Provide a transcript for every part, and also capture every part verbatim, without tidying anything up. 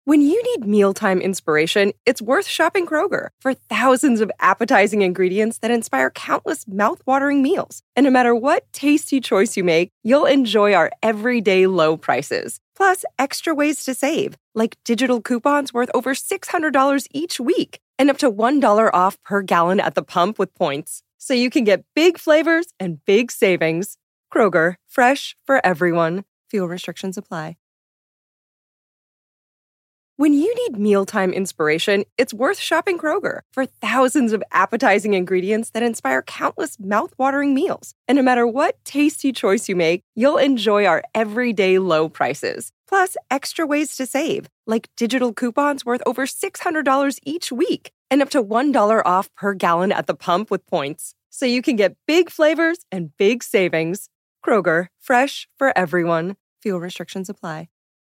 When you need mealtime inspiration, it's worth shopping Kroger for thousands of appetizing ingredients that inspire countless mouth-watering meals. And no matter what tasty choice you make, you'll enjoy our everyday low prices. Plus, extra ways to save, like digital coupons worth over six hundred dollars each week and up to one dollar off per gallon at the pump with points. So you can get big flavors and big savings. Kroger, fresh for everyone. Fuel restrictions apply. When you need mealtime inspiration, it's worth shopping Kroger for thousands of appetizing ingredients that inspire countless mouth-watering meals. And no matter what tasty choice you make, you'll enjoy our everyday low prices. Plus, extra ways to save, like digital coupons worth over six hundred dollars each week and up to one dollar off per gallon at the pump with points. So you can get big flavors and big savings. Kroger, fresh for everyone. Fuel restrictions apply.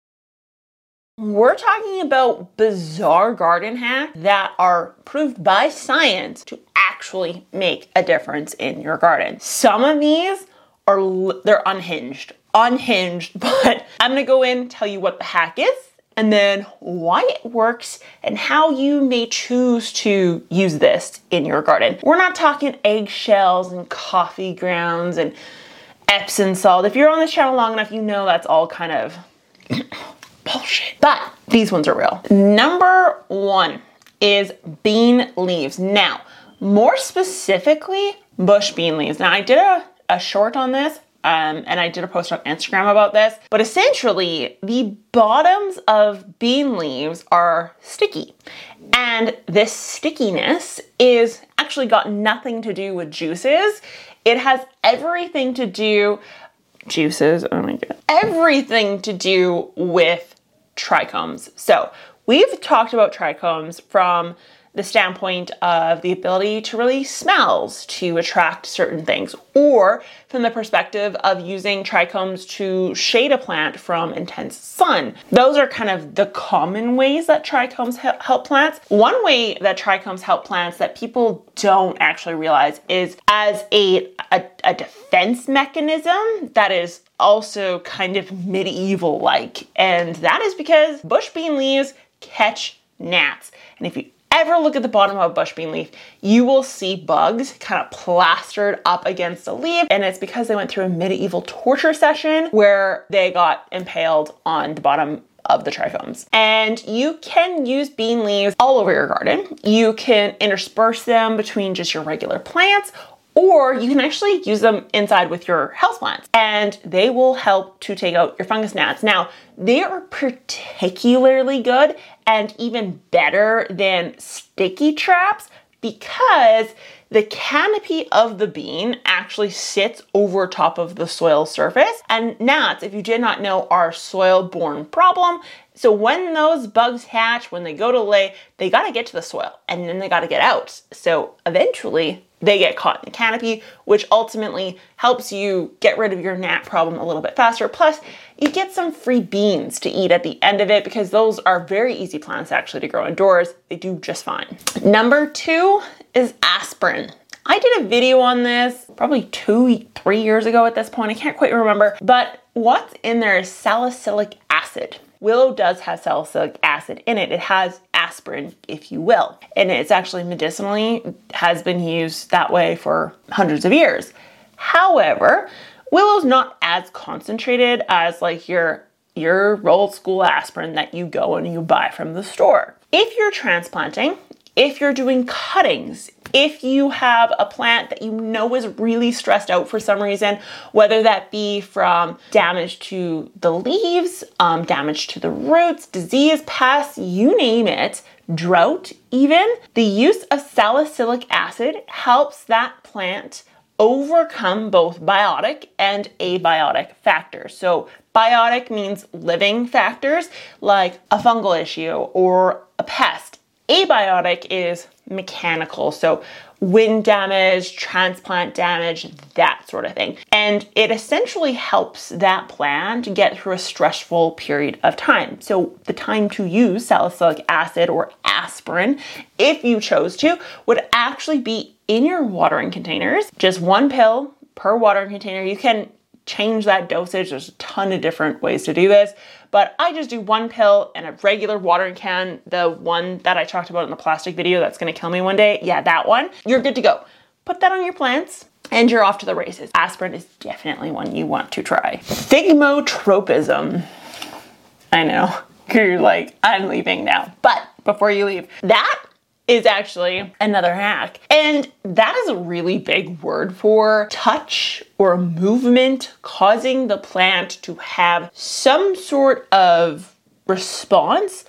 We're talking about bizarre garden hacks that are proved by science to actually make a difference in your garden. Some of these are, they're unhinged, unhinged, but I'm gonna go in, tell you what the hack is, and then why it works and how you may choose to use this in your garden. We're not talking eggshells and coffee grounds and Epsom salt. If you're on this channel long enough, you know that's all kind of bullshit. But these ones are real. Number one is bean leaves. Now, more specifically, bush bean leaves. Now, I did a, a short on this, um, and I did a post on Instagram about this, but essentially, the bottoms of bean leaves are sticky. And this stickiness is actually got nothing to do with juices. It has everything to do, juices, oh my god, everything to do with trichomes. So we've talked about trichomes from the standpoint of the ability to release smells to attract certain things, or from the perspective of using trichomes to shade a plant from intense sun. Those are kind of the common ways that trichomes help plants. One way that trichomes help plants that people don't actually realize is as a, a, a defense mechanism that is also kind of medieval-like, and that is because bush bean leaves catch gnats. And if you ever look at the bottom of a bush bean leaf, you will see bugs kind of plastered up against a leaf, and it's because they went through a medieval torture session where they got impaled on the bottom of the trichomes. And you can use bean leaves all over your garden. You can intersperse them between just your regular plants, or you can actually use them inside with your houseplants, and they will help to take out your fungus gnats. Now, they are particularly good and even better than sticky traps because the canopy of the bean actually sits over top of the soil surface. And gnats, if you did not know, are a soil-borne problem. So when those bugs hatch, when they go to lay, they gotta get to the soil and then they gotta get out. So eventually they get caught in the canopy, which ultimately helps you get rid of your gnat problem a little bit faster. Plus, you get some free beans to eat at the end of it because those are very easy plants actually to grow indoors. They do just fine. Number two is aspirin. I did a video on this probably two, three years ago at this point. I can't quite remember, but what's in there is salicylic acid. Willow does have salicylic acid in it. It has aspirin, if you will. And it's actually medicinally has been used that way for hundreds of years. However, Willow's not as concentrated as like your, your old school aspirin that you go and you buy from the store. If you're transplanting, if you're doing cuttings, if you have a plant that you know is really stressed out for some reason, whether that be from damage to the leaves, um, damage to the roots, disease, pests, you name it, drought even, the use of salicylic acid helps that plant overcome both biotic and abiotic factors. So biotic means living factors like a fungal issue or a pest. Abiotic is mechanical, so wind damage, transplant damage, that sort of thing. And it essentially helps that plant get through a stressful period of time. So the time to use salicylic acid or aspirin, if you chose to, would actually be in your watering containers. Just one pill per watering container. You can change that dosage. There's a ton of different ways to do this, but I just do one pill in a regular watering can. The one that I talked about in the plastic video that's gonna kill me one day, yeah, that one. You're good to go. Put that on your plants and you're off to the races. Aspirin is definitely one you want to try. Thigmotropism. I know, you're like, I'm leaving now. But before you leave, that is actually another hack. And that is a really big word for touch or movement causing the plant to have some sort of response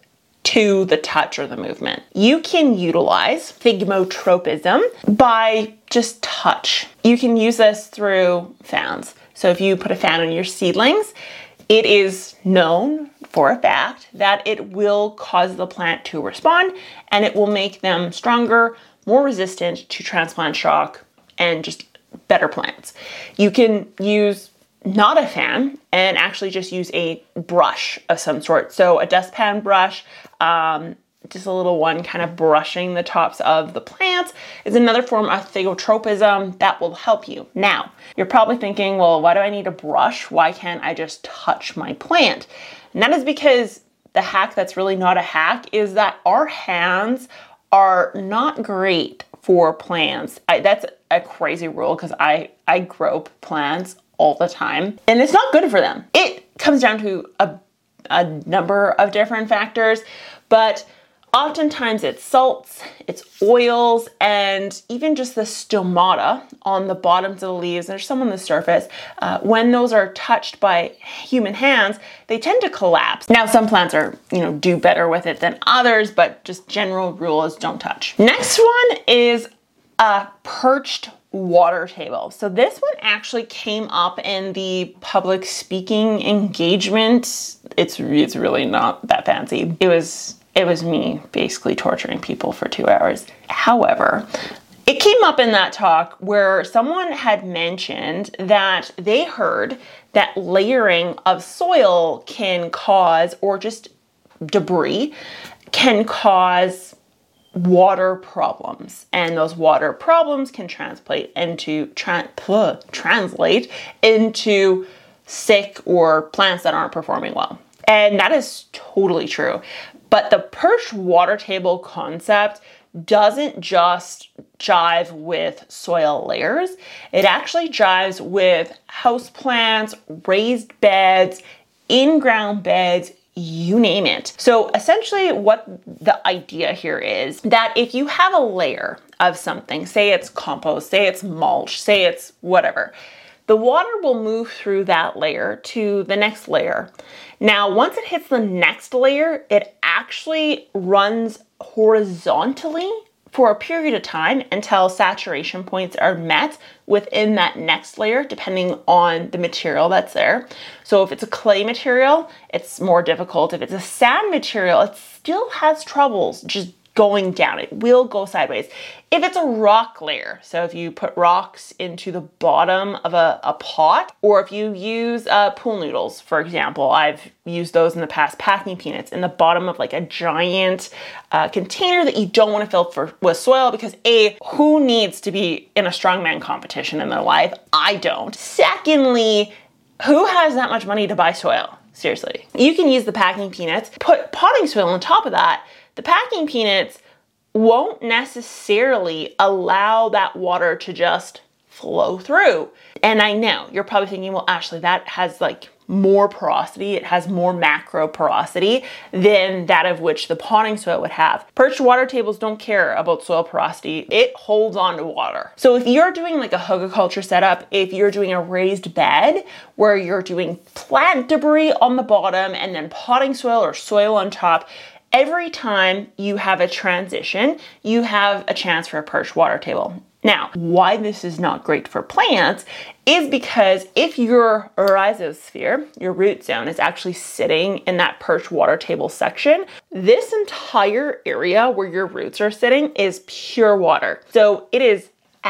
to the touch or the movement. You can utilize thigmotropism by just touch. You can use this through fans. So if you put a fan on your seedlings, it is known for a fact that it will cause the plant to respond and it will make them stronger, more resistant to transplant shock, and just better plants. You can use not a fan and actually just use a brush of some sort. So a dustpan brush, um, just a little one kind of brushing the tops of the plants is another form of thigmotropism that will help you. Now, you're probably thinking, well, why do I need a brush? Why can't I just touch my plant? And that is because the hack that's really not a hack is that our hands are not great for plants. I, that's a crazy rule because I, I grow plants all the time and it's not good for them. It comes down to a, a number of different factors, but oftentimes it's salts, it's oils, and even just the stomata on the bottoms of the leaves, there's some on the surface. Uh, when those are touched by human hands, they tend to collapse. Now, some plants are, you know, do better with it than others, but just general rule is don't touch. Next one is a perched water table. So this one actually came up in the public speaking engagement. It's, it's really not that fancy. It was It was me basically torturing people for two hours. However, it came up in that talk where someone had mentioned that they heard that layering of soil can cause, or just debris, can cause water problems. And those water problems can translate into, tra- pl- translate into sick or plants that aren't performing well. And that is totally true. But the perched water table concept doesn't just jive with soil layers. It actually jives with houseplants, raised beds, in-ground beds, you name it. So essentially what the idea here is that if you have a layer of something, say it's compost, say it's mulch, say it's whatever, the water will move through that layer to the next layer. Now, once it hits the next layer, it actually runs horizontally for a period of time until saturation points are met within that next layer, depending on the material that's there. So if it's a clay material, it's more difficult. If it's a sand material, it still has troubles just going down. It will go sideways. If it's a rock layer, so if you put rocks into the bottom of a, a pot, or if you use uh, pool noodles, for example, I've used those in the past, packing peanuts in the bottom of like a giant uh, container that you don't want to fill for, with soil, because A, who needs to be in a strongman competition in their life? I don't. Secondly, who has that much money to buy soil? Seriously. You can use the packing peanuts, put potting soil on top of that. The packing peanuts won't necessarily allow that water to just flow through. And I know you're probably thinking, well, Ashley, that has like more porosity. It has more macro porosity than that of which the potting soil would have. Perched water tables don't care about soil porosity. It holds on to water. So if you're doing like a hugelkultur setup, if you're doing a raised bed where you're doing plant debris on the bottom and then potting soil or soil on top, every time you have a transition, you have a chance for a perched water table. Now, why this is not great for plants is because if your rhizosphere, your root zone, is actually sitting in that perched water table section, this entire area where your roots are sitting is pure water. So it is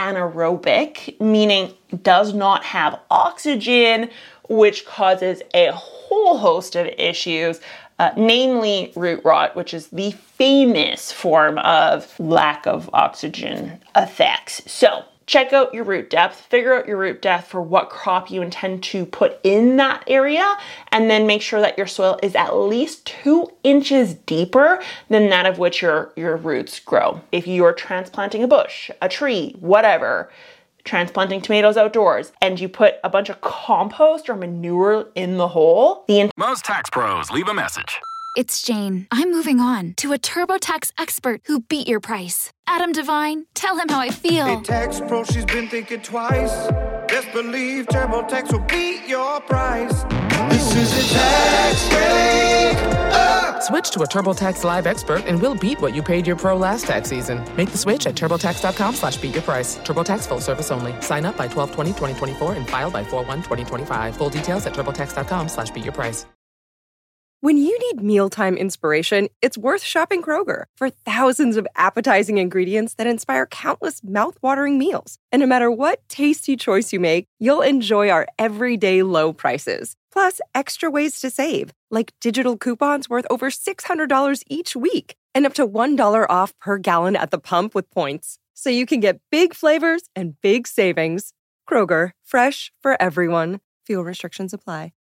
anaerobic, meaning does not have oxygen, which causes a whole host of issues. Uh, namely root rot, which is the famous form of lack of oxygen effects. So check out your root depth, figure out your root depth for what crop you intend to put in that area, and then make sure that your soil is at least two inches deeper than that of which your, your roots grow. If you're transplanting a bush, a tree, whatever, transplanting tomatoes outdoors, and you put a bunch of compost or manure in the hole, the Most tax pros leave a message. It's Jane. I'm moving on to a TurboTax expert who beat your price. Adam Devine, tell him how I feel. Hey, tax pro, she's been thinking twice. Best believe TurboTax will beat your price. This is a tax break. Uh. Switch to a TurboTax Live expert and we'll beat what you paid your pro last tax season. Make the switch at TurboTax.com slash beat your price. TurboTax full service only. Sign up by twelve twenty twenty twenty-four and file by four one twenty twenty-five. Full details at TurboTax.com slash beat your price. When you need mealtime inspiration, it's worth shopping Kroger for thousands of appetizing ingredients that inspire countless mouth-watering meals. And no matter what tasty choice you make, you'll enjoy our everyday low prices. Plus, extra ways to save, like digital coupons worth over six hundred dollars each week and up to one dollar off per gallon at the pump with points. So you can get big flavors and big savings. Kroger, fresh for everyone. Fuel restrictions apply.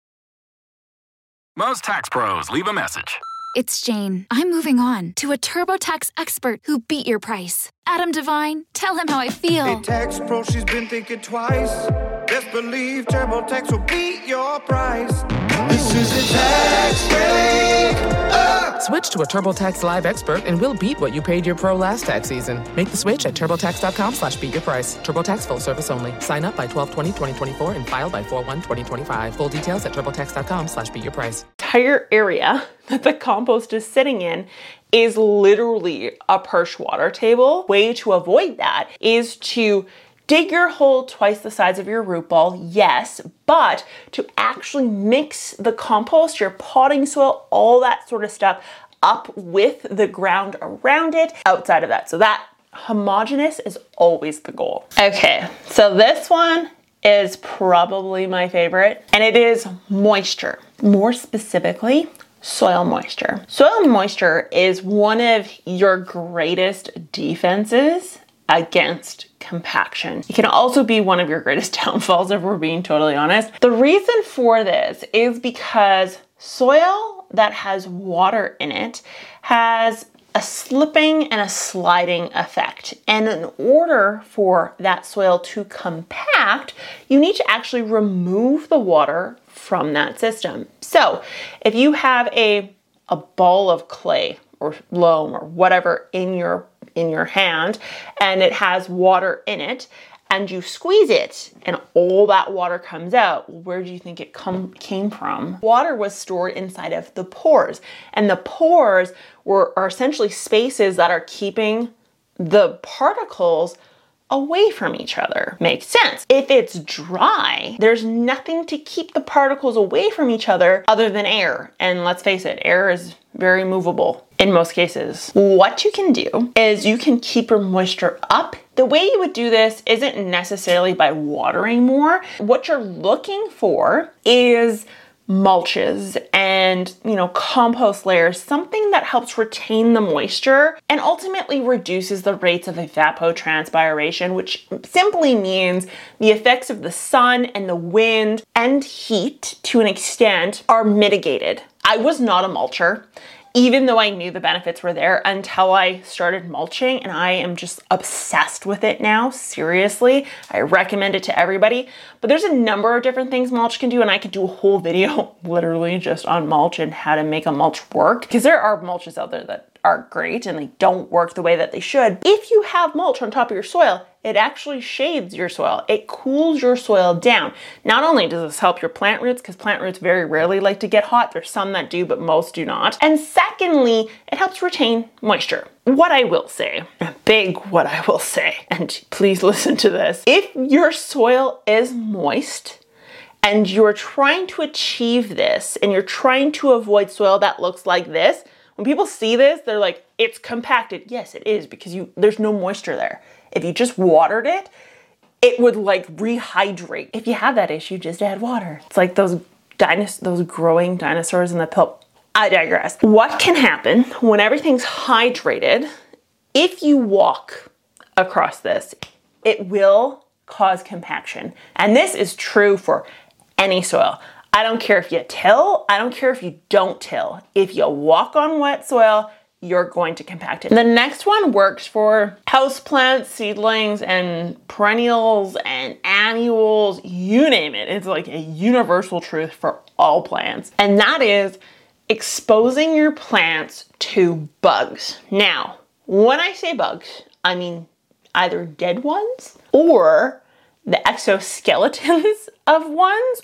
Most tax pros leave a message. It's Jane. I'm moving on to a TurboTax expert who beat your price. Adam Devine, tell him how I feel. Hey, tax pro, she's been thinking twice. Best believe TurboTax will beat your price. This is a tax break. Uh. Switch to a TurboTax Live expert and we'll beat what you paid your pro last tax season. Make the switch at TurboTax.com slash beat your price. TurboTax full service only. Sign up by twelve twenty twenty twenty-four and file by four one twenty twenty-five. Full details at TurboTax.com slash beat your price. Entire area that the compost is sitting in is literally a perch water table. Way to avoid that is to dig your hole twice the size of your root ball, yes, but to actually mix the compost, your potting soil, all that sort of stuff up with the ground around it outside of that. So that homogeneous is always the goal. Okay, so this one is probably my favorite, and it is moisture. More specifically, soil moisture. Soil moisture is one of your greatest defenses against compaction. It can also be one of your greatest downfalls, if we're being totally honest. The reason for this is because soil that has water in it has a slipping and a sliding effect. And in order for that soil to compact, you need to actually remove the water from that system. So if you have a, a ball of clay or loam or whatever in your in your hand and it has water in it and you squeeze it and all that water comes out, where do you think it come, came from? Water was stored inside of the pores, and the pores were are essentially spaces that are keeping the particles away from each other. Makes sense. If it's dry, there's nothing to keep the particles away from each other other than air. And let's face it, air is very movable in most cases. What you can do is you can keep your moisture up. The way you would do this isn't necessarily by watering more. What you're looking for is mulches and, you know, compost layers, something that helps retain the moisture and ultimately reduces the rates of evapotranspiration, which simply means the effects of the sun and the wind and heat to an extent are mitigated. I was not a mulcher, even though I knew the benefits were there, until I started mulching, and I am just obsessed with it now. Seriously, I recommend it to everybody. But there's a number of different things mulch can do, and I could do a whole video literally just on mulch and how to make a mulch work, because there are mulches out there that are great and they don't work the way that they should. If you have mulch on top of your soil, it actually shades your soil. It cools your soil down. Not only does this help your plant roots, because plant roots very rarely like to get hot. There's some that do, but most do not. And secondly, it helps retain moisture. What I will say, a big what I will say, and please listen to this. If your soil is moist and you're trying to achieve this and you're trying to avoid soil that looks like this, when people see this, they're like, it's compacted. Yes, it is, because you there's no moisture there. If you just watered it, it would like rehydrate. If you have that issue, just add water. It's like those dinos- those growing dinosaurs in the pulp. I digress. What can happen when everything's hydrated if you walk across this? it will cause compaction. And this is true for any soil. I don't care if you till, I don't care if you don't till. If you walk on wet soil, you're going to compact it. The next one works for houseplants, seedlings, and perennials and annuals, you name it. It's like a universal truth for all plants. And that is exposing your plants to bugs. Now, when I say bugs, I mean either dead ones or the exoskeletons of ones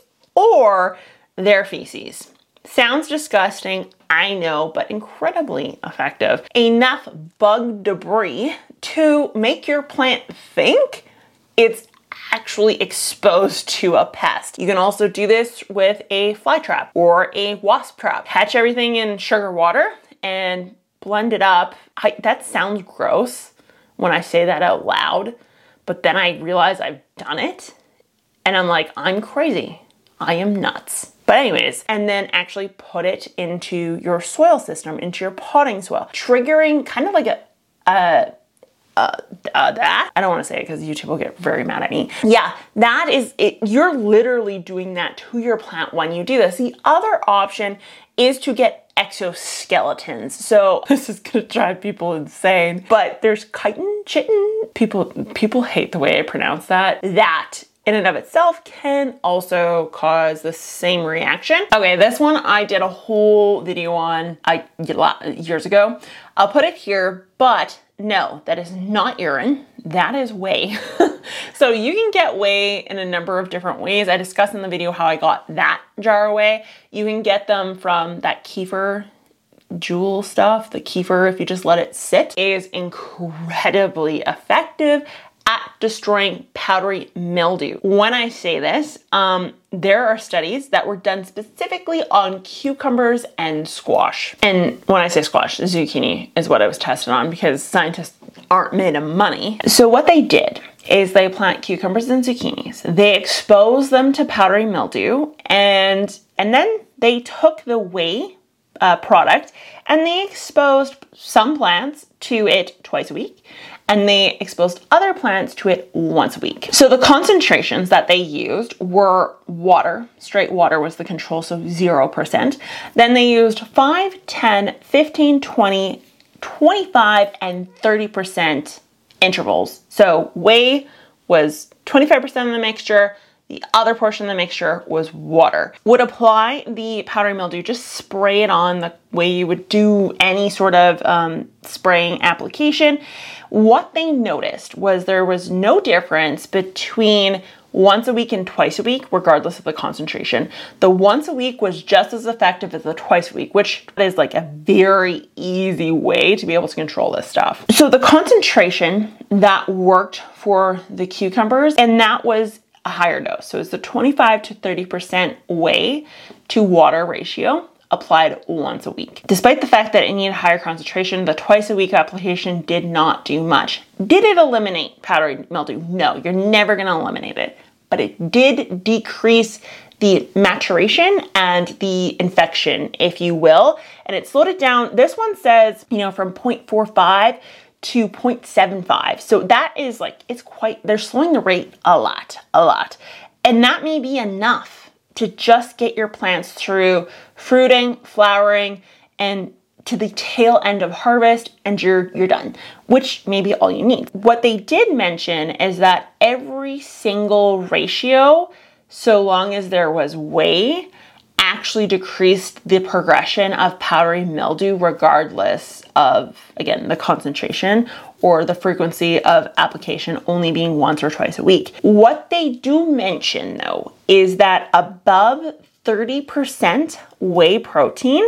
or their feces. Sounds disgusting, I know, but incredibly effective. Enough bug debris to make your plant think it's actually exposed to a pest. You can also do this with a fly trap or a wasp trap. Catch everything in sugar water and blend it up. I, that sounds gross when I say that out loud, but then I realize I've done it and I'm like, I'm crazy. I am nuts. But anyways, and then actually put it into your soil system, into your potting soil, triggering kind of like a, uh, uh, uh that, I don't want to say it because YouTube will get very mad at me. Yeah, that is it. You're literally doing that to your plant when you do this. The other option is to get exoskeletons. So this is gonna drive people insane, but there's chitin, chitin. People, people hate the way I pronounce that. That in and of itself can also cause the same reaction. Okay, this one I did a whole video on I, years ago. I'll put it here, but no, that is not urine. That is whey. So you can get whey in a number of different ways. I discussed in the video how I got that jar of whey. You can get them from that kefir jewel stuff. The kefir, if you just let it sit, is incredibly effective at destroying powdery mildew. When I say this, um, there are studies that were done specifically on cucumbers and squash. And when I say squash, zucchini is what I was tested on because scientists aren't made of money. So what they did is they plant cucumbers and zucchinis. They expose them to powdery mildew and, and then they took the whey uh, product and they exposed some plants to it twice a week. And they exposed other plants to it once a week. So the concentrations that they used were water, straight water was the control, so zero percent. Then they used five, ten, fifteen, twenty, twenty-five, and thirty percent intervals. So whey was twenty-five percent of the mixture, the other portion of the mixture was water. Would apply the powdery mildew, just spray it on the way you would do any sort of um, spraying application. What they noticed was there was no difference between once a week and twice a week, regardless of the concentration. The once a week was just as effective as the twice a week, which is like a very easy way to be able to control this stuff. So the concentration that worked for the cucumbers, and that was a higher dose. So it's the twenty-five to thirty percent whey to water ratio applied once a week. Despite the fact that it needed higher concentration, the twice a week application did not do much. Did it eliminate powdery mildew? No, you're never going to eliminate it, but it did decrease the maturation and the infection, if you will, and it slowed it down. This one says, you know, from zero point four five to zero point seven five. So that is like, it's quite, they're slowing the rate a lot, a lot. And that may be enough to just get your plants through fruiting, flowering, and to the tail end of harvest, and you're you're done, which may be all you need. What they did mention is that every single ratio, so long as there was whey, actually decreased the progression of powdery mildew regardless of, again, the concentration or the frequency of application only being once or twice a week. What they do mention though is that above thirty percent whey protein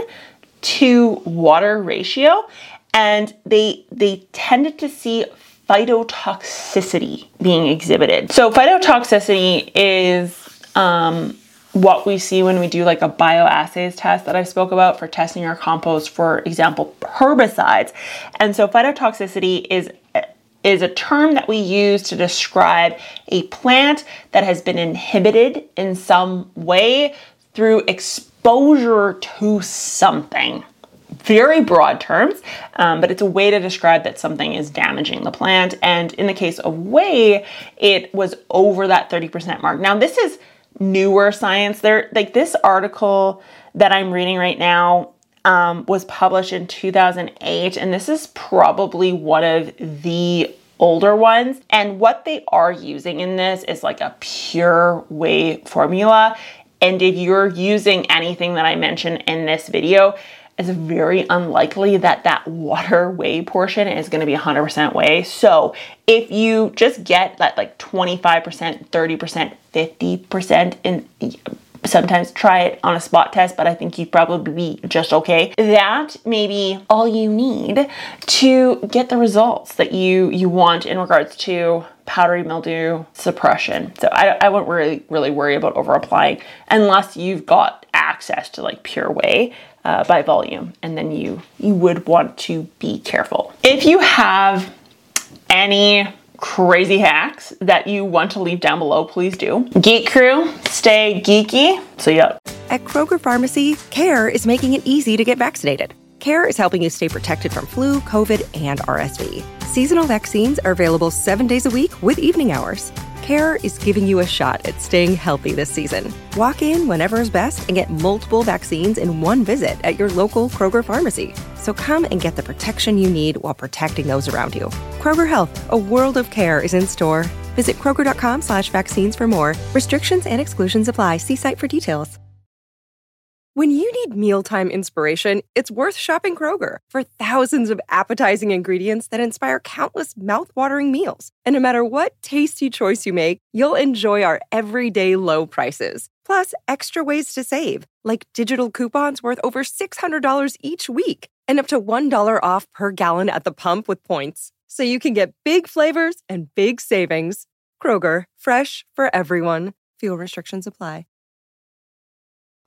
to water ratio, and they they tended to see phytotoxicity being exhibited. So phytotoxicity is um, what we see when we do like a bioassays test that I spoke about for testing our compost, for example, herbicides. And so phytotoxicity is is a term that we use to describe a plant that has been inhibited in some way through exposure to something. very broad terms, um, but it's a way to describe that something is damaging the plant. And in the case of whey, it was over that thirty percent mark. Now, this is newer science. There, like this article that I'm reading right now um, was published in two thousand eight, and this is probably one of the older ones. And what they are using in this is like a pure whey formula. And if you're using anything that I mentioned in this video, it's very unlikely that that water whey portion is going to be one hundred percent whey. So if you just get that like twenty-five percent, thirty percent, fifty percent, and sometimes try it on a spot test, but I think you'd probably be just okay. That may be all you need to get the results that you, you want in regards to powdery mildew suppression. So I, I wouldn't really, really worry about over applying unless you've got access to like pure whey uh, by volume. And then you, you would want to be careful. If you have any crazy hacks that you want to leave down below, please do. Geek Crew, stay geeky. So yeah. At Kroger Pharmacy, CARE is making it easy to get vaccinated. CARE is helping you stay protected from flu, COVID, and R S V. Seasonal vaccines are available seven days a week with evening hours. CARE is giving you a shot at staying healthy this season. Walk in whenever is best and get multiple vaccines in one visit at your local Kroger Pharmacy. So come and get the protection you need while protecting those around you. Kroger Health, a world of care, is in store. Visit Kroger.com slash vaccines for more. Restrictions and exclusions apply. See site for details. When you need mealtime inspiration, it's worth shopping Kroger for thousands of appetizing ingredients that inspire countless mouth-watering meals. And no matter what tasty choice you make, you'll enjoy our everyday low prices. Plus, extra ways to save, like digital coupons worth over six hundred dollars each week and up to one dollar off per gallon at the pump with points. So you can get big flavors and big savings. Kroger, fresh for everyone. Fuel restrictions apply.